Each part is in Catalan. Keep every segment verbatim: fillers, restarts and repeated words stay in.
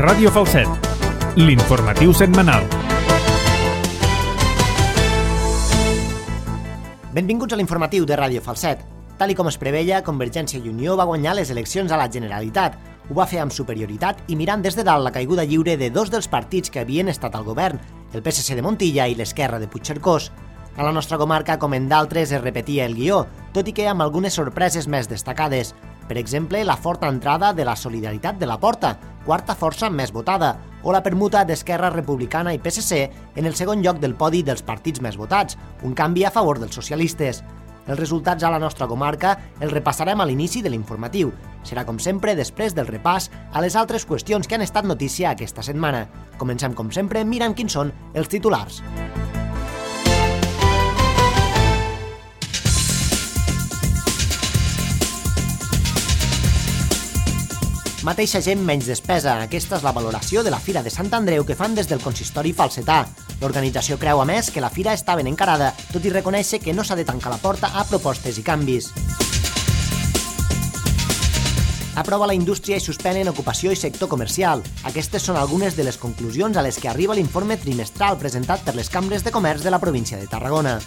Ràdio Falset, l'informatiu setmanal. Benvinguts a l'informatiu de Ràdio Falset. Tal i com es preveia, Convergència i Unió va guanyar les eleccions a la Generalitat. Ho va fer amb superioritat i mirant des de dalt la caiguda lliure de dos dels partits que havien estat al govern, el P S C de Montilla i l'Esquerra de Puigcercós. A la nostra comarca, com en d'altres, es repetia el guió, tot i que amb algunes sorpreses més destacades. Per exemple, la forta entrada de la Solidaritat de la Porta, quarta força més votada, o la permuta d'Esquerra Republicana i P S C en el segon lloc del podi dels partits més votats, un canvi a favor dels socialistes. Els resultats a la nostra comarca els repassarem a l'inici de l'informatiu. Serà, com sempre, després del repàs a les altres qüestions que han estat notícia aquesta setmana. Comencem, com sempre, mirant quins són els titulars. Mateixa gent, menys despesa. Aquesta és la valoració de la Fira de Sant Andreu que fan des del consistori falsetà. L'organització creu, a més, que la fira està ben encarada, tot i reconèixer que no s'ha de tancar la porta a propostes i canvis. Aprova la indústria i suspenen ocupació i sector comercial. Aquestes són algunes de les conclusions a les que arriba l'informe trimestral presentat per les cambres de comerç de la província de Tarragona.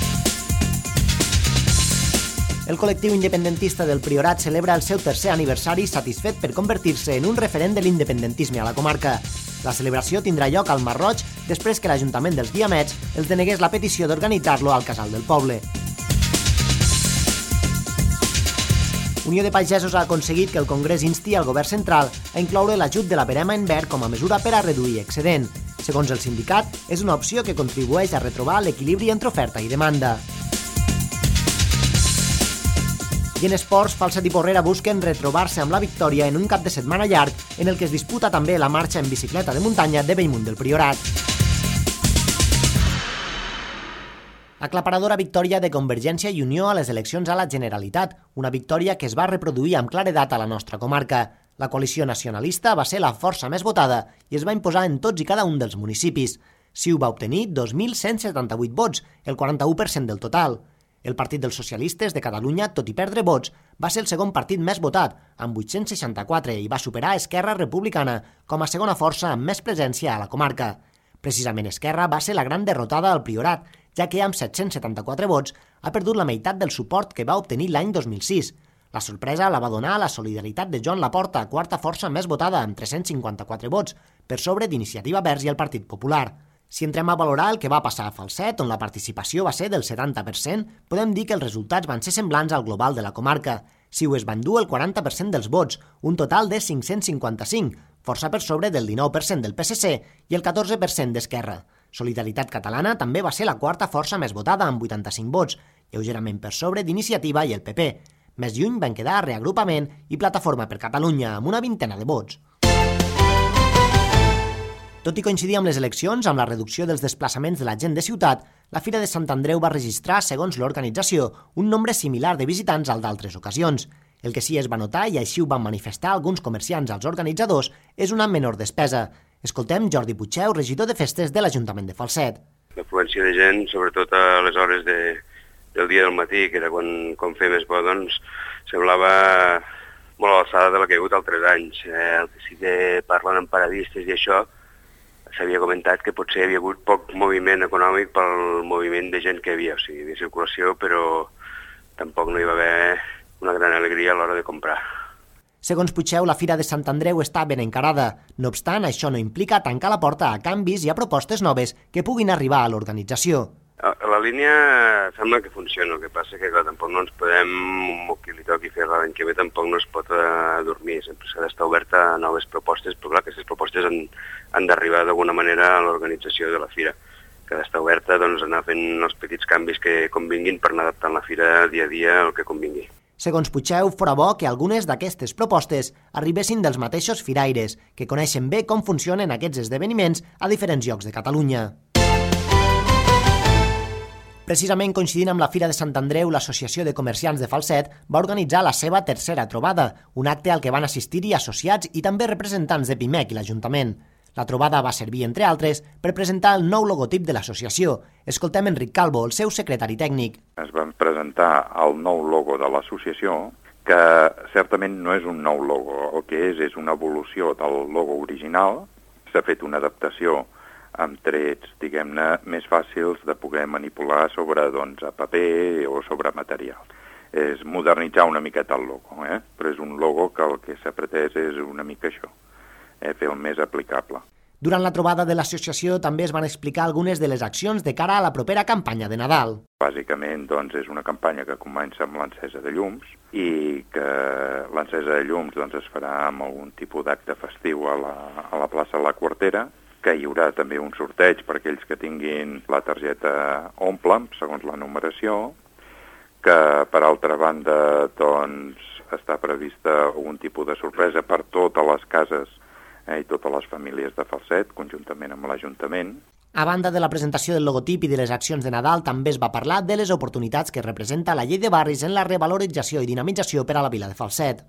El col·lectiu independentista del Priorat celebra el seu tercer aniversari satisfet per convertir-se en un referent de l'independentisme a la comarca. La celebració tindrà lloc al Mar Roig després que l'Ajuntament dels Guiamets els denegués la petició d'organitzar-lo al Casal del Poble. Unió de Pagesos ha aconseguit que el Congrés insti al Govern central a incloure l'ajut de la verema en verd com a mesura per a reduir excedent. Segons el sindicat, és una opció que contribueix a retrobar l'equilibri entre oferta i demanda. I en esports, Falset i Porrera busquen retrobar-se amb la victòria en un cap de setmana llarg en el que es disputa també la marxa en bicicleta de muntanya de Bellmunt del Priorat. Aclaparadora victòria de Convergència i Unió a les eleccions a la Generalitat, una victòria que es va reproduir amb claredat a la nostra comarca. La coalició nacionalista va ser la força més votada i es va imposar en tots i cada un dels municipis. CiU va obtenir dos mil cent setanta-vuit vots, el quaranta-u per cent del total. El Partit dels Socialistes de Catalunya, tot i perdre vots, va ser el segon partit més votat, amb vuit-cents seixanta-quatre, i va superar Esquerra Republicana com a segona força amb més presència a la comarca. Precisament Esquerra va ser la gran derrotada al Priorat, ja que amb set-cents setanta-quatre vots ha perdut la meitat del suport que va obtenir l'any dos mil sis. La sorpresa la va donar la Solidaritat de Joan Laporta, quarta força més votada, amb tres-cents cinquanta-quatre vots, per sobre d'Iniciativa Verds i el Partit Popular. Si entrem a valorar el que va passar a Falset, on la participació va ser del setanta per cent, podem dir que els resultats van ser semblants al global de la comarca. CiU es va endur el quaranta per cent dels vots, un total de cinc-cents cinquanta-cinc, força per sobre del dinou per cent del P S C i el catorze per cent d'Esquerra. Solidaritat Catalana també va ser la quarta força més votada, amb vuitanta-cinc vots, lleugerament per sobre d'Iniciativa i el P P. Més lluny van quedar Reagrupament i Plataforma per Catalunya, amb una vintena de vots. Tot i coincidir amb les eleccions, amb la reducció dels desplaçaments de la gent de ciutat, la Fira de Sant Andreu va registrar, segons l'organització, un nombre similar de visitants al d'altres ocasions. El que sí es va notar, i així ho van manifestar alguns comerciants als organitzadors, és una menor despesa. Escoltem Jordi Puigcheu, regidor de festes de l'Ajuntament de Falset. L'afluència de gent, sobretot a les hores de, del dia del matí, que era quan, quan feia més bo, doncs, semblava molt a l'alçada de la que hi ha hagut altres anys. Eh, el que sí que parlen amb paradistes i això, s'havia comentat que potser hi havia hagut poc moviment econòmic pel moviment de gent que hi havia, o sigui, de circulació, però tampoc no hi va haver una gran alegria a l'hora de comprar. Segons Puigcheu, la Fira de Sant Andreu està ben encarada. No obstant, això no implica tancar la porta a canvis i a propostes noves que puguin arribar a l'organització. La línia sembla que funciona, el que passa que clar, tampoc no ens podem, o qui li toqui fer l'any que ve, tampoc no es pot uh, dormir, sempre s'ha d'estar oberta a noves propostes, però clar, aquestes propostes han, han d'arribar d'alguna manera a l'organització de la Fira, que ha d'estar oberta doncs, anar fent els petits canvis que convinguin per anar adaptant la Fira dia a dia al que convingui. Segons Puigcheu, fora bo que algunes d'aquestes propostes arribessin dels mateixos firaires, que coneixen bé com funcionen aquests esdeveniments a diferents llocs de Catalunya. Precisament coincidint amb la Fira de Sant Andreu, l'Associació de Comerciants de Falset va organitzar la seva tercera trobada, un acte al que van assistir-hi associats i també representants de Pimec i l'Ajuntament. La trobada va servir, entre altres, per presentar el nou logotip de l'associació. Escoltem Enric Calvo, el seu secretari tècnic. Es van presentar el nou logo de l'associació que certament no és un nou logo, el que és és una evolució del logo original. S'ha fet una adaptació amb trets, diguem-ne, més fàcils de poder manipular sobre doncs, a paper o sobre material. És modernitzar una miqueta el logo, eh? Però és un logo que el que s'ha pretès és una mica això, eh? Fer el més aplicable. Durant la trobada de l'associació també es van explicar algunes de les accions de cara a la propera campanya de Nadal. Bàsicament doncs, és una campanya que comença amb l'encesa de llums i que l'encesa de llums doncs, es farà amb algun tipus d'acte festiu a la, a la plaça de la Quartera, que hi haurà també un sorteig per aquells que tinguin la targeta Omple, segons la numeració, que per altra banda doncs, està prevista un tipus de sorpresa per totes les cases eh, i totes les famílies de Falset, conjuntament amb l'Ajuntament. A banda de la presentació del logotip i de les accions de Nadal, també es va parlar de les oportunitats que representa la llei de barris en la revalorització i dinamització per a la vila de Falset.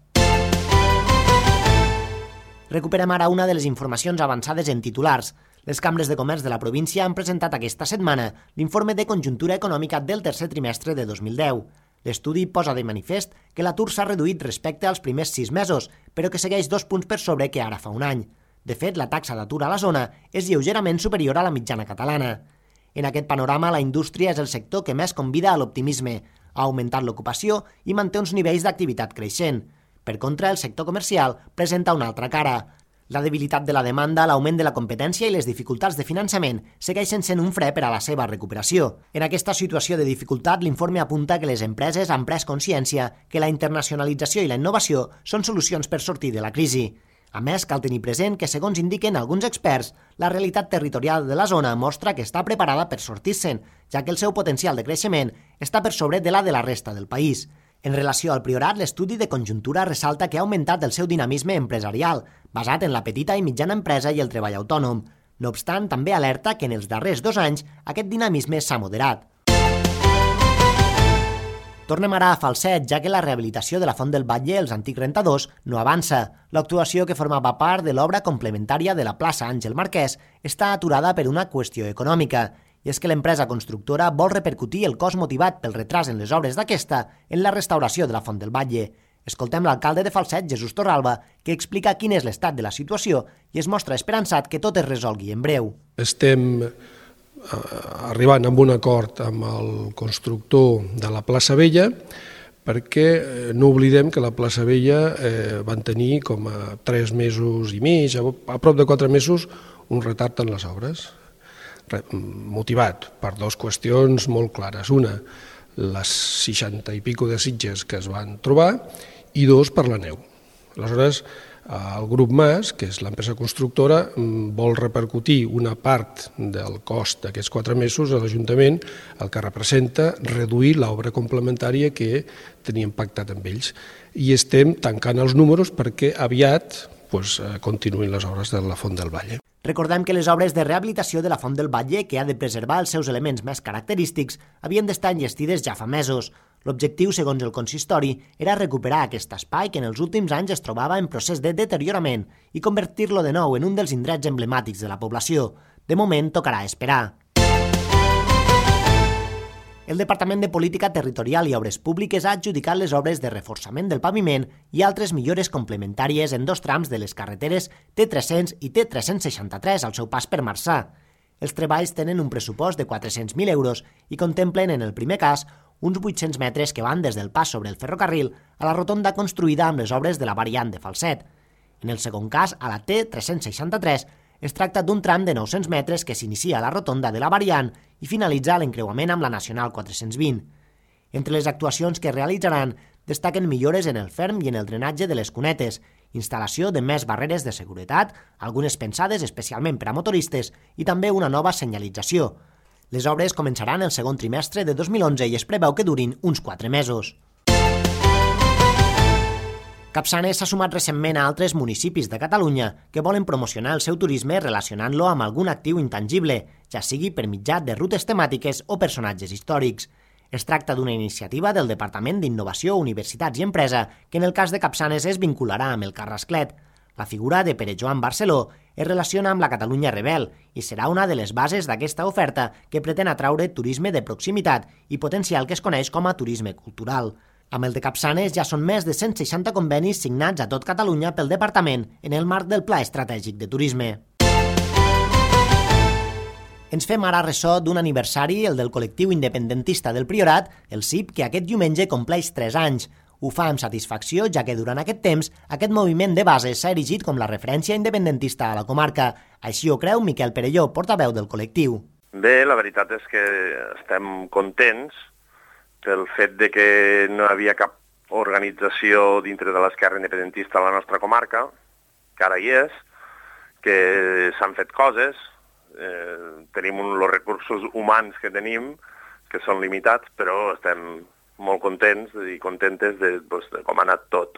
Recuperem ara una de les informacions avançades en titulars. Les cambres de comerç de la província han presentat aquesta setmana l'informe de conjuntura econòmica del tercer trimestre de dos mil deu. L'estudi posa de manifest que l'atur s'ha reduït respecte als primers sis mesos, però que segueix dos punts per sobre que ara fa un any. De fet, la taxa d'atur a la zona és lleugerament superior a la mitjana catalana. En aquest panorama, la indústria és el sector que més convida a l'optimisme, ha augmentat l'ocupació i manté uns nivells d'activitat creixent. Per contra, el sector comercial presenta una altra cara. La debilitat de la demanda, l'augment de la competència i les dificultats de finançament segueixen sent un fre per a la seva recuperació. En aquesta situació de dificultat, l'informe apunta que les empreses han pres consciència que la internacionalització i la innovació són solucions per sortir de la crisi. A més, cal tenir present que, segons indiquen alguns experts, la realitat territorial de la zona mostra que està preparada per sortir-se'n, ja que el seu potencial de creixement està per sobre de la de la resta del país. En relació al Priorat, l'estudi de conjuntura ressalta que ha augmentat el seu dinamisme empresarial, basat en la petita i mitjana empresa i el treball autònom. No obstant, també alerta que en els darrers dos anys aquest dinamisme s'ha moderat. Tornem ara a Falset, ja que la rehabilitació de la Font del Batlle, els antics rentadors, no avança. L'actuació que formava part de l'obra complementària de la plaça Àngel Marquès està aturada per una qüestió econòmica, i és que l'empresa constructora vol repercutir el cost motivat pel retras en les obres d'aquesta en la restauració de la Font del Batlle. Escoltem l'alcalde de Falset, Jesús Torralba, que explica quin és l'estat de la situació i es mostra esperançat que tot es resolgui en breu. Estem arribant amb un acord amb el constructor de la plaça Vella perquè no oblidem que la plaça Vella eh, van tenir com a tres mesos i mig, a prop de quatre mesos, un retard en les obres, motivat per dues qüestions molt clares. Una, les seixanta i pico de sitges que es van trobar, i dos, per la neu. Aleshores, el grup Mas, que és l'empresa constructora, vol repercutir una part del cost d'aquests quatre mesos a l'Ajuntament, el que representa reduir l'obra complementària que teníem pactat amb ells. I estem tancant els números perquè aviat doncs, continuïn les obres de la Font del Batlle. Recordem que les obres de rehabilitació de la Font del Batlle, que ha de preservar els seus elements més característics, havien d'estar enllestides ja fa mesos. L'objectiu, segons el consistori, era recuperar aquest espai que en els últims anys es trobava en procés de deteriorament i convertir-lo de nou en un dels indrets emblemàtics de la població. De moment, tocarà esperar. El Departament de Política Territorial i Obres Públiques ha adjudicat les obres de reforçament del paviment i altres millores complementàries en dos trams de les carreteres T tres-cents i T tres-cents seixanta-tres al seu pas per Marçà. Els treballs tenen un pressupost de quatre-cents mil euros i contemplen, en el primer cas, uns vuit-cents metres que van des del pas sobre el ferrocarril a la rotonda construïda amb les obres de la variant de Falset. En el segon cas, a la T tres-cents seixanta-tres, es tracta d'un tram de nou-cents metres que s'inicia a la rotonda de la variant i finalitza l'encreuament amb la Nacional quatre-cents vint. Entre les actuacions que realitzaran destaquen millores en el ferm i en el drenatge de les cunetes, instal·lació de més barreres de seguretat, algunes pensades especialment per a motoristes, i també una nova senyalització. Les obres començaran el segon trimestre de dos mil onze i es preveu que durin uns quatre mesos. Capçanes s'ha sumat recentment a altres municipis de Catalunya que volen promocionar el seu turisme relacionant-lo amb algun actiu intangible, ja sigui per mitjà de rutes temàtiques o personatges històrics. Es tracta d'una iniciativa del Departament d'Innovació, Universitats i Empresa que en el cas de Capçanes es vincularà amb el Carrasclet. La figura de Pere Joan Barceló es relaciona amb la Catalunya Rebel i serà una de les bases d'aquesta oferta que pretén atraure turisme de proximitat i potencial que es coneix com a turisme cultural. Amb el de Capçanes ja són més de cent seixanta convenis signats a tot Catalunya pel departament en el marc del Pla Estratègic de Turisme. Ens fem ara ressò d'un aniversari, el del col·lectiu independentista del Priorat, el C I P, que aquest diumenge compleix tres anys. Ho fa amb satisfacció, ja que durant aquest temps aquest moviment de base s'ha erigit com la referència independentista a la comarca. Així ho creu Miquel Perelló, portaveu del col·lectiu. Bé, la veritat és que estem contents pel fet de que no hi havia cap organització dintre de l'esquerra independentista a la nostra comarca, que ara hi és, que s'han fet coses, eh, tenim un, els recursos humans que tenim, que són limitats, però estem molt contents i contentes de, doncs, de com ha anat tot.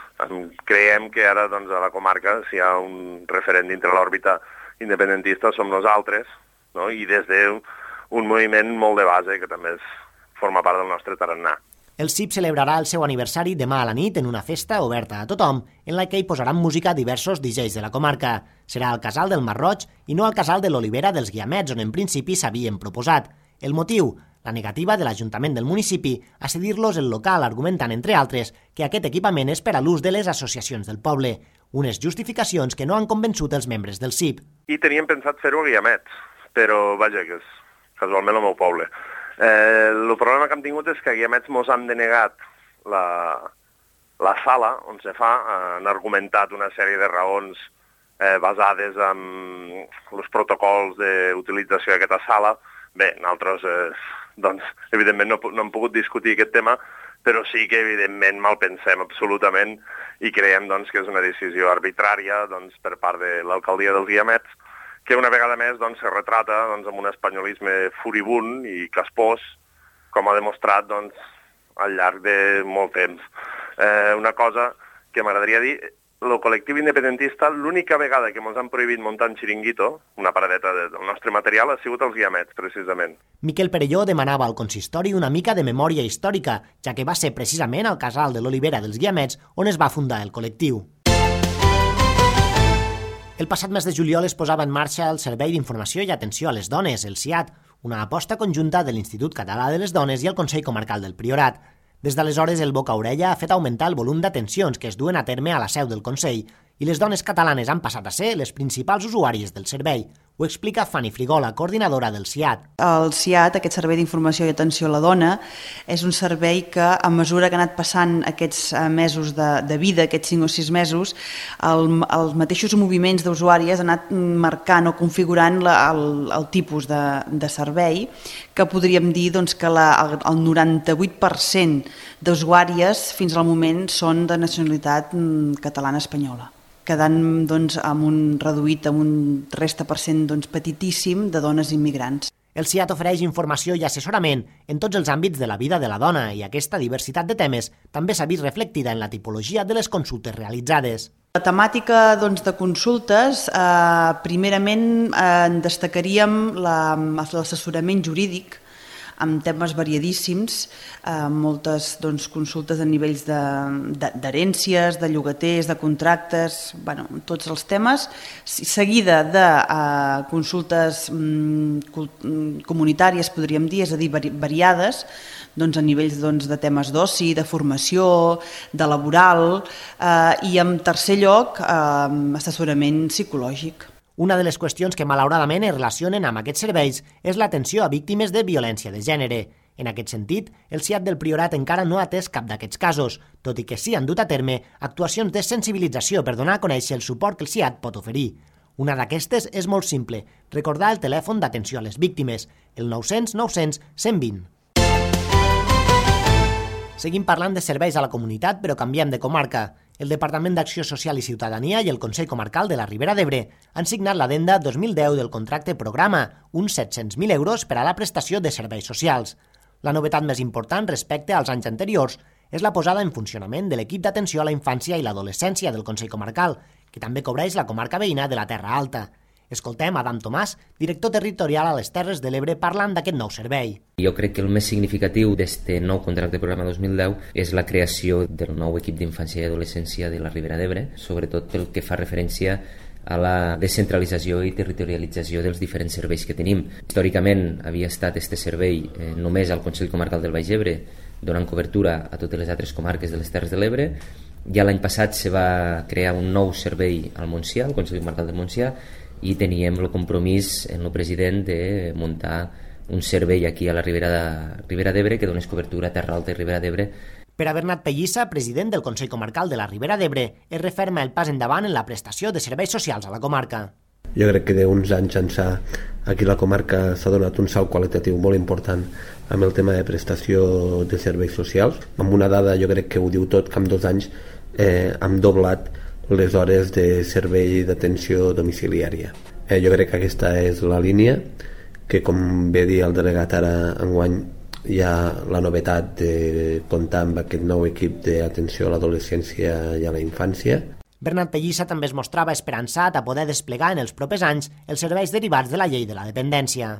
Creiem que ara doncs, a la comarca, si hi ha un referent dintre l'òrbita independentista, som nosaltres, no? I des d'un moviment molt de base, que també és, forma part del nostre tarannà. El C I P celebrarà el seu aniversari demà a la nit en una festa oberta a tothom, en la que hi posaran música diversos D Js de la comarca. Serà al Casal del Marroig i no al Casal de l'Olivera dels Guiamets, on en principi s'havien proposat. El motiu? La negativa de l'Ajuntament del municipi a cedir-los el local, argumentant, entre altres, que aquest equipament és per a l'ús de les associacions del poble. Unes justificacions que no han convençut els membres del C I P. I teníem pensat fer-ho a Guiamets, però vaja, que és casualment el meu poble. Eh, el problema que hem tingut és que a Guiamets mos han denegat la, la sala on se fa, han argumentat una sèrie de raons eh, basades en els protocols d'utilització d'aquesta sala. Bé, nosaltres, eh, doncs, evidentment no, no hem pogut discutir aquest tema, però sí que, evidentment, malpensem absolutament i creiem doncs, que és una decisió arbitrària doncs, per part de l'alcaldia dels Guiamets, que una vegada més doncs, se retrata doncs, amb un espanyolisme furibund i caspós, com ha demostrat doncs, al llarg de molt temps. Eh, una cosa que m'agradaria dir, el col·lectiu independentista, l'única vegada que ens han prohibit muntar un xiringuito, una paradeta del nostre material, ha sigut els Guiamets, precisament. Miquel Perelló demanava al consistori una mica de memòria històrica, ja que va ser precisament al Casal de l'Olivera dels Guiamets on es va fundar el col·lectiu. El passat mes de juliol es posava en marxa el Servei d'Informació i Atenció a les Dones, el SIAD, una aposta conjunta de l'Institut Català de les Dones i el Consell Comarcal del Priorat. Des d'aleshores, el boca-orella ha fet augmentar el volum d'atencions que es duen a terme a la seu del Consell i les dones catalanes han passat a ser les principals usuàries del servei. Ho explica Fanny Frigola, coordinadora del SIAD. El SIAD, aquest Servei d'Informació i Atenció a la Dona, és un servei que, a mesura que ha anat passant aquests mesos de, de vida, aquests cinc o sis mesos, el, els mateixos moviments d'usuàries han anat marcant o configurant la, el, el tipus de, de servei, que podríem dir doncs, que la, el, el noranta-vuit per cent d'usuàries fins al moment són de nacionalitat catalana espanyola, quedant doncs, amb un reduït, amb un trenta per cent doncs, petitíssim de dones immigrants. El SIAD ofereix informació i assessorament en tots els àmbits de la vida de la dona i aquesta diversitat de temes també s'ha vist reflectida en la tipologia de les consultes realitzades. La temàtica doncs, de consultes, eh, primerament eh, destacaríem l'assessorament jurídic, amb temes variadíssims, eh, moltes doncs, consultes a nivells d'herències, de, de llogaters, de contractes, bueno, tots els temes, seguida de eh, consultes mm, comunitàries, podríem dir, és a dir, vari, variades, doncs, a nivells doncs, de temes d'oci, de formació, de laboral, eh, i en tercer lloc, eh, assessorament psicològic. Una de les qüestions que malauradament es relacionen amb aquests serveis és l'atenció a víctimes de violència de gènere. En aquest sentit, el SIAD del Priorat encara no ha atès cap d'aquests casos, tot i que sí han dut a terme actuacions de sensibilització per donar a conèixer el suport que el SIAD pot oferir. Una d'aquestes és molt simple, recordar el telèfon d'atenció a les víctimes, el nou cents nou cents cent vint. Seguim parlant de serveis a la comunitat, però canviem de comarca. El Departament d'Acció Social i Ciutadania i el Consell Comarcal de la Ribera d'Ebre han signat l'addenda dos mil deu del contracte programa, uns set-cents mil euros per a la prestació de serveis socials. La novetat més important respecte als anys anteriors és la posada en funcionament de l'equip d'atenció a la infància i l'adolescència del Consell Comarcal, que també cobreix la comarca veïna de la Terra Alta. Escoltem Adam Tomàs, director territorial a les Terres de l'Ebre, parlant d'aquest nou servei. Jo crec que el més significatiu d'aquest nou contracte programa dos mil deu és la creació del nou equip d'infància i adolescència de la Ribera d'Ebre, sobretot pel que fa referència a la descentralització i territorialització dels diferents serveis que tenim. Històricament havia estat aquest servei eh, només al Consell Comarcal del Baix Ebre, donant cobertura a totes les altres comarques de les Terres de l'Ebre. Ja l'any passat se va crear un nou servei al Montsià, al Consell Comarcal del Montsià, i teníem el compromís en el president de muntar un servei aquí a la Ribera de, Ribera d'Ebre que donés cobertura a Terra Alta i Ribera d'Ebre. Per Bernat Pellissa, president del Consell Comarcal de la Ribera d'Ebre, es referma el pas endavant en la prestació de serveis socials a la comarca. Jo crec que d'uns anys ençà aquí a la comarca s'ha donat un salt qualitatiu molt important amb el tema de prestació de serveis socials. Amb una dada, jo crec que ho diu tot, que en dos anys eh, hem doblat les hores de servei d'atenció domiciliària. Eh, jo crec que aquesta és la línia, que com bé dir el delegat ara enguany hi ha la novetat de comptar amb aquest nou equip d'atenció a l'adolescència i a la infància. Bernat Pellissa també es mostrava esperançat a poder desplegar en els propers anys els serveis derivats de la llei de la dependència.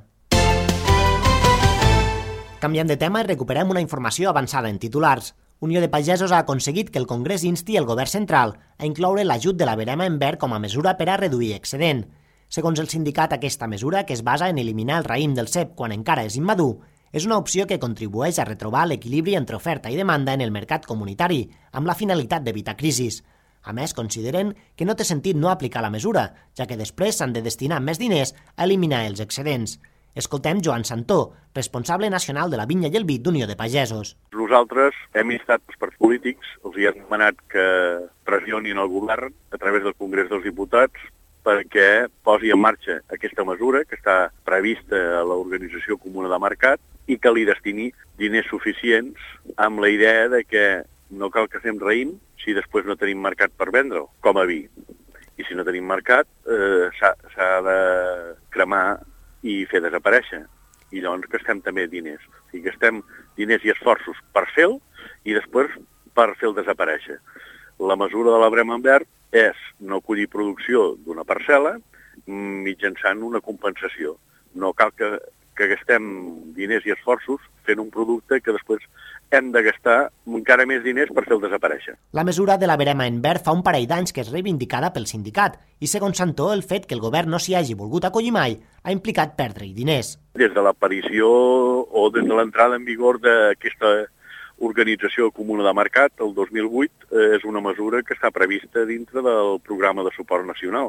Canviem de tema i recuperem una informació avançada en titulars. Unió de Pagesos ha aconseguit que el Congrés insti el govern central a incloure l'ajut de la verema en verd com a mesura per a reduir excedent. Segons el sindicat, aquesta mesura, que es basa en eliminar el raïm del cep quan encara és immadur, és una opció que contribueix a retrobar l'equilibri entre oferta i demanda en el mercat comunitari, amb la finalitat d'evitar crisis. A més, consideren que no té sentit no aplicar la mesura, ja que després s'han de destinar més diners a eliminar els excedents. Escoltem Joan Santó, responsable nacional de la vinya i el vi d'Unió de Pagesos. Nosaltres hem instat els partits polítics, els hi hem demanat que pressionin el govern a través del Congrés dels Diputats perquè posi en marxa aquesta mesura que està prevista a l'Organització Comuna de Mercat i que li destini diners suficients amb la idea de que no cal que fem raïm si després no tenim mercat per vendre-ho, com a vi. I si no tenim mercat, eh, s'ha de cremar i fer desaparèixer. I llavors gastem també diners. O sigui, gastem diners i esforços per fer-lo i després per fer-lo desaparèixer. La mesura de la brema en verd és no collir producció d'una parcel·la mitjançant una compensació. No cal que, que gastem diners i esforços fent un producte que després hem de gastar encara més diners per fer-lo desaparèixer. La mesura de la verema en verd fa un parell d'anys que és reivindicada pel sindicat i, segons Santó, el fet que el govern no s'hi hagi volgut acollir mai ha implicat perdre-hi diners. Des de l'aparició o des de l'entrada en vigor d'aquesta Organització Comuna de Mercat, el dos mil vuit, és una mesura que està prevista dintre del programa de suport nacional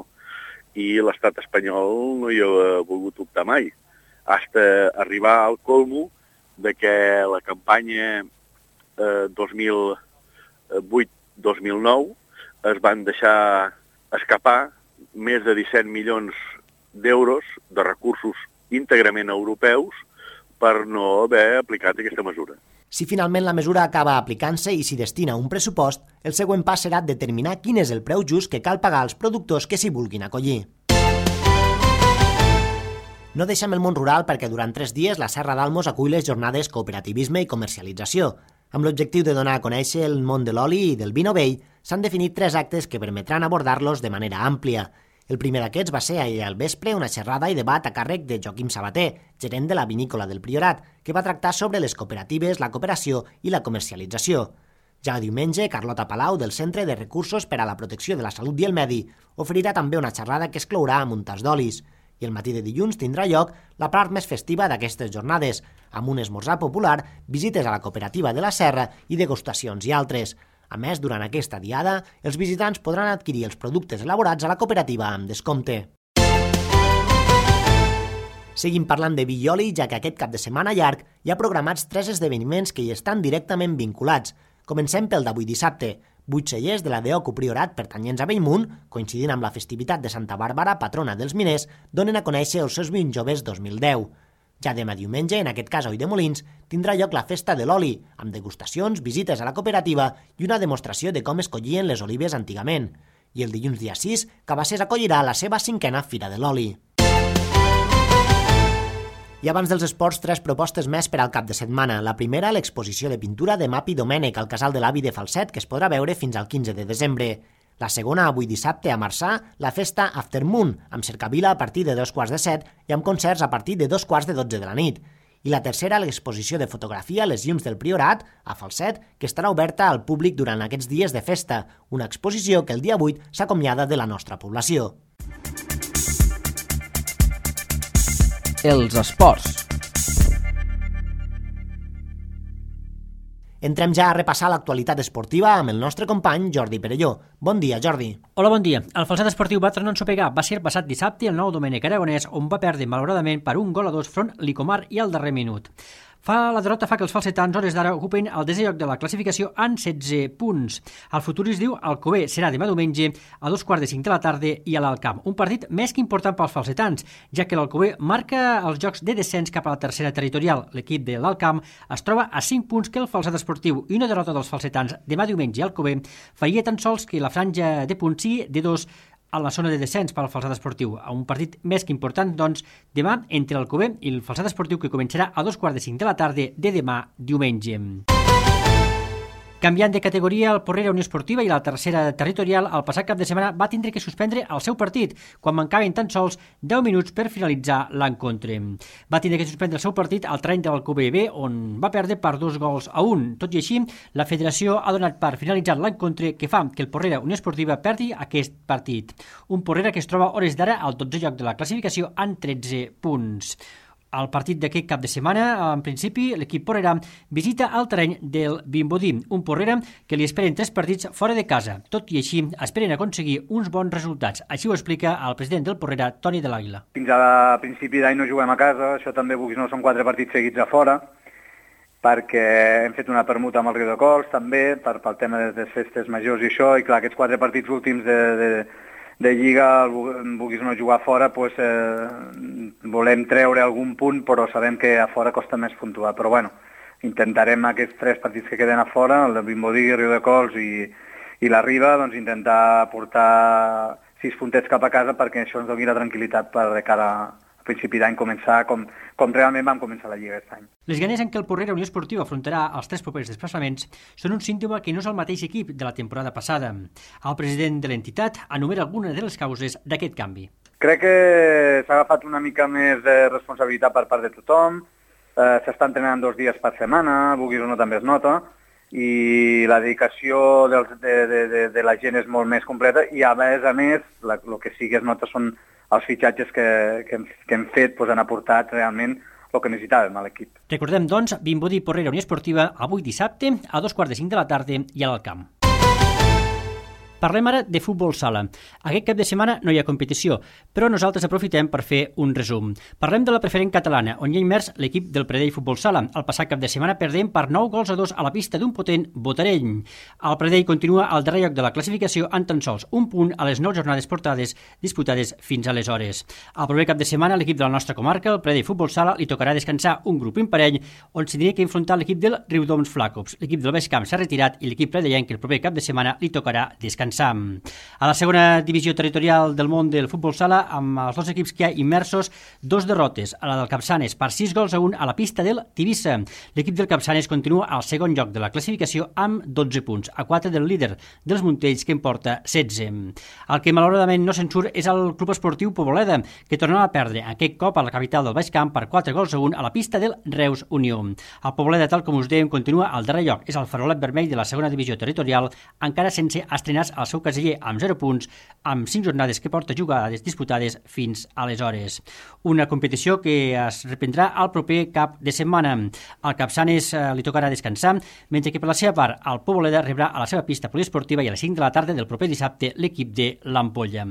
i l'estat espanyol no hi ha volgut optar mai, fins a arribar al colmo de que la campanya eh, dos mil vuit dos mil nou es van deixar escapar més de disset milions d'euros de recursos íntegrament europeus per no haver aplicat aquesta mesura. Si finalment la mesura acaba aplicant-se i s'hi destina un pressupost, el següent pas serà determinar quin és el preu just que cal pagar als productors que s'hi vulguin acollir. No deixem el món rural perquè durant tres dies la Serra d'Almos acull les jornades Cooperativisme i Comercialització. Amb l'objectiu de donar a conèixer el món de l'oli i del vi novell, s'han definit tres actes que permetran abordar-los de manera àmplia. El primer d'aquests va ser ahir al vespre una xerrada i debat a càrrec de Joaquim Sabater, gerent de la vinícola del Priorat, que va tractar sobre les cooperatives, la cooperació i la comercialització. Ja diumenge, Carlota Palau, del Centre de Recursos per a la Protecció de la Salut i el Medi, oferirà també una xerrada que es clourà amb un tas d'olis. I el matí de dilluns tindrà lloc la part més festiva d'aquestes jornades, amb un esmorzar popular, visites a la cooperativa de la Serra i degustacions i altres. A més, durant aquesta diada, els visitants podran adquirir els productes elaborats a la cooperativa amb descompte. Seguim parlant de vi i oli, ja que aquest cap de setmana llarg hi ha programats tres esdeveniments que hi estan directament vinculats. Comencem pel d'avui dissabte. Vuit cellers de la D E O C U Priorat pertanyents a Bellmunt, coincidint amb la festivitat de Santa Bàrbara, patrona dels miners, donen a conèixer els seus vins joves dos mil deu. Ja demà diumenge, en aquest cas a Ulldemolins, tindrà lloc la Festa de l'Oli, amb degustacions, visites a la cooperativa i una demostració de com es collien les olives antigament. I el dilluns dia sis, Cabassers acollirà la seva cinquena Fira de l'Oli. I abans dels esports, tres propostes més per al cap de setmana. La primera, l'exposició de pintura de Mapi Domènech al Casal de l'Avi de Falset, que es podrà veure fins al quinze de desembre. La segona, avui dissabte, a Marçà, la festa After Moon, amb cercavila a partir de dos quarts de set i amb concerts a partir de dos quarts de dotze de la nit. I la tercera, l'exposició de fotografia Les llums del Priorat, a Falset, que estarà oberta al públic durant aquests dies de festa, una exposició que el dia vuit s'acomiada de la nostra població. Els esports. Entrem ja a repassar l'actualitat esportiva amb el nostre company Jordi Perelló. Bon dia, Jordi. Hola, bon dia. El Falset Esportiu va tornar a ensopegar. Va ser passat dissabte el nou Domènec Aragonès, on va perdre malauradament per un gol a dos front l'Icomar i al darrer minut. Fa la derrota fa que els falsetans hores d'ara ocupen el desè lloc de la classificació amb setze punts. El futur es diu Alcover, serà demà diumenge a dos quarts de cinc de la tarda i a l'Alcamp. Un partit més que important pels falsetans, ja que l'Alcover marca els jocs de descens cap a la tercera territorial. L'equip de l'Alcamp es troba a cinc punts que el Falset Esportiu, i una derrota dels falsetans demà diumenge a Alcover faria tan sols que la franja de punts sigui de dos a la zona de descens per al Falset Esportiu. A un partit més que important, doncs, demà entre l'Alcover i el Falset Esportiu, que començarà a dos quarts de cinc de la tarda de demà diumenge. Canviant de categoria, el Porrera Unió Esportiva i la tercera territorial el passat cap de setmana va tindre que suspendre el seu partit quan mancaven tan sols deu minuts per finalitzar l'encontre. Va tindre que suspendre el seu partit al terreny de l'Alcover B, on va perdre per dos gols a un. Tot i així, la federació ha donat per finalitzar l'encontre, que fa que el Porrera Unió Esportiva perdi aquest partit. Un Porrera que es troba hores d'ara al dotzè lloc de la classificació amb tretze punts. Al partit d'aquest cap de setmana, en principi, l'equip porrerà visita el terreny del Vimbodí, un Porrera que li esperen tres partits fora de casa. Tot i així, esperen aconseguir uns bons resultats. Així ho explica el president del Porrera, Toni de l'Àguila. Fins a principi d'any no juguem a casa, això també, vulguis no, són quatre partits seguits a fora, perquè hem fet una permuta amb el Riudecols, també, per, pel tema de les festes majors i això, i clar, aquests quatre partits últims de... de de Lliga, vulguis no jugar fora, pues, eh, volem treure algun punt, però sabem que a fora costa més puntuar. Però bueno, intentarem aquests tres partits que queden a fora, el de Vimbodí, Riudecols i, i la Riba, doncs intentar portar sis puntets cap a casa perquè això ens doni la tranquil·litat per de cara a principi d'any començar com, com realment vam començar la Lliga aquest any. Les ganes en què el Porrera Unió Esportiva afrontarà els tres propers desplaçaments són un símptoma que no és el mateix equip de la temporada passada. El president de l'entitat enumera algunes de les causes d'aquest canvi. Crec que s'ha agafat una mica més de responsabilitat per part de tothom, eh, s'està entrenant dos dies per setmana, vulguis o no també es nota, i la dedicació dels, de, de, de, de la gent és molt més completa i a més a més el que sí que es nota són els fitxatges que, que, hem, que hem fet doncs, han aportat realment el que necessitàvem a l'equip. Recordem, doncs, Vimbodí Porrera Unió Esportiva avui dissabte a dos quarts de cinc de la tarda i a l'Alcamp. Parlem ara de futbol sala. Aquest cap de setmana no hi ha competició, però nosaltres aprofitem per fer un resum. Parlem de la preferent catalana, on hi ha immers l'equip del Pradell Futbol Sala. El passat cap de setmana perdem per nou gols a dos a la pista d'un potent Botarell. El Pradell continua al darrer lloc de la classificació amb tan sols un punt a les nou jornades portades disputades fins aleshores. El proper cap de setmana l'equip de la nostra comarca, el Pradell Futbol Sala, li tocarà descansar un grup imparell on s'hi tindria que enfrontar l'equip del Riudoms Flacops. L'equip del Baix Camp s'ha retirat i l'equip pradellenc el proper cap de setmana li tocarà descansar. A la segona divisió territorial del món del futbol sala, amb els dos equips que hi ha immersos, dos derrotes, a la del Capçanes per sis gols a un a la pista del Tivissa. L'equip del Capçanes continua al segon lloc de la classificació amb dotze punts, a quatre del líder dels Montells, que en porta setze. El que malauradament no se'n surt és el Club Esportiu Poboleda, que tornava a perdre aquest cop a la capital del Baix Camp per quatre gols a un a la pista del Reus Unió. El Poboleda, tal com us dèiem, continua al darrer lloc, és el farolet vermell de la segona divisió territorial, encara sense estrenar el seu caseller amb zero punts, amb cinc jornades que porta jugades disputades fins aleshores. Una competició que es reprendrà al proper cap de setmana. Al Capçanes eh, li tocarà descansar, mentre que per la seva part el Poboleda rebrà a la seva pista poliesportiva i a les cinc de la tarda del proper dissabte l'equip de l'Ampolla.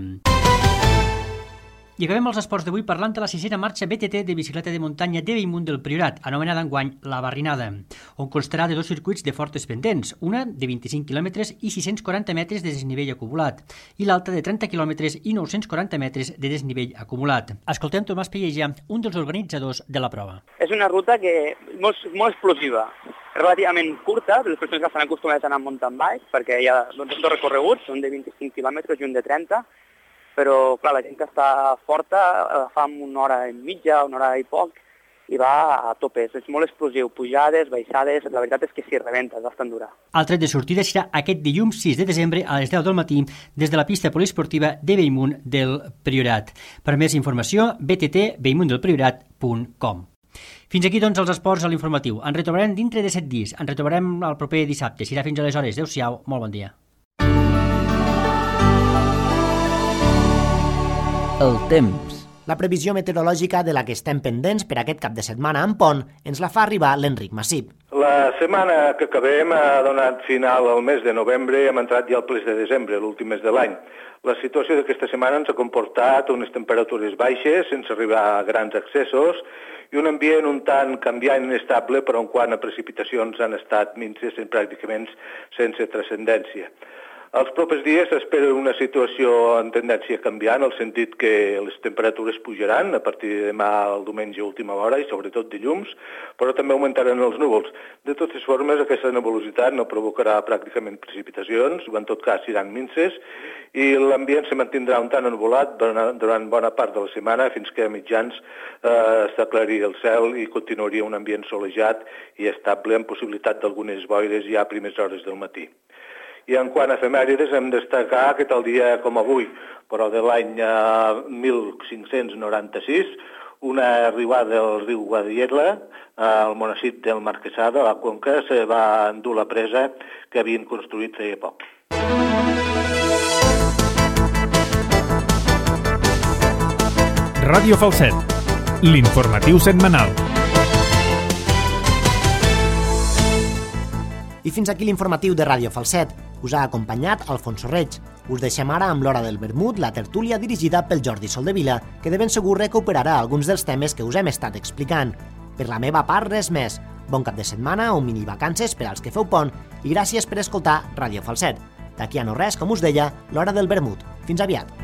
I acabem els esports d'avui parlant de la sisena marxa B T T de bicicleta de muntanya de Bellmunt del Priorat, anomenada enguany La Barrinada, on constarà de dos circuits de fortes pendents, una de vint-i-cinc quilòmetres i sis-cents quaranta metres de desnivell acumulat, i l'altra de trenta quilòmetres i nou-cents quaranta metres de desnivell acumulat. Escoltem Tomàs Pelleja, un dels organitzadors de la prova. És una ruta que molt, molt explosiva, relativament curta, per les persones que estan acostumades a anar mountain bike, perquè hi ha dos, dos recorreguts, un de vint-i-cinc quilòmetres i un de trenta, però clar, la gent que està forta fa una hora i mitja, una hora i poc, i va a topes. És molt explosiu, pujades, baixades, la veritat és que s'hi rebenta, és bastant dura. El tret de sortida serà aquest dilluns sis de desembre a les deu del matí des de la pista poliesportiva de Bellmunt del Priorat. Per més informació, b t t bellmunt del priorat punt com. Fins aquí, doncs, els esports a l'informatiu. Ens retrobarem dintre de set dies. Ens retrobarem el proper dissabte. Serà fins aleshores. Adéu-siau, molt bon dia. El temps. La previsió meteorològica de la que estem pendents per aquest cap de setmana en pont ens la fa arribar l'Enric Massip. La setmana que acabem ha donat final al mes de novembre i hem entrat ja al ple de desembre, l'últim mes de l'any. La situació d'aquesta setmana ens ha comportat unes temperatures baixes sense arribar a grans excessos i un ambient un tant canviant i inestable, però en quant a precipitacions han estat minses pràcticament sense transcendència. Els propers dies s'espera una situació en tendència canviant, en el sentit que les temperatures pujaran a partir de demà al diumenge a última hora i sobretot dilluns, però també augmentaran els núvols. De totes formes, aquesta nebulositat no provocarà pràcticament precipitacions, o en tot cas seran minces, i l'ambient se mantindrà un tant envolat durant bona part de la setmana fins que a mitjans eh, s'aclarirà el cel i continuaria un ambient solejat i estable amb possibilitat d'algunes boires ja a primeres hores del matí. I en quant a efemèrides hem de destacar que tal dia com avui, però de l'any mil cinc-cents noranta-sis, una arribada del riu Guadiela al municipi del Marquesà de la Conca se va endur la presa que havien construït feia poc. Ràdio Falset, l'informatiu setmanal. I fins aquí l'informatiu de Ràdio Falset. Us ha acompanyat Alfonso Reig. Us deixem ara amb l'Hora del Vermut, la tertúlia dirigida pel Jordi Soldevila, que de ben segur recuperarà alguns dels temes que us hem estat explicant. Per la meva part, res més. Bon cap de setmana o mini vacances per als que feu pont i gràcies per escoltar Ràdio Falset. D'aquí a no res, com us deia, l'Hora del Vermut. Fins aviat.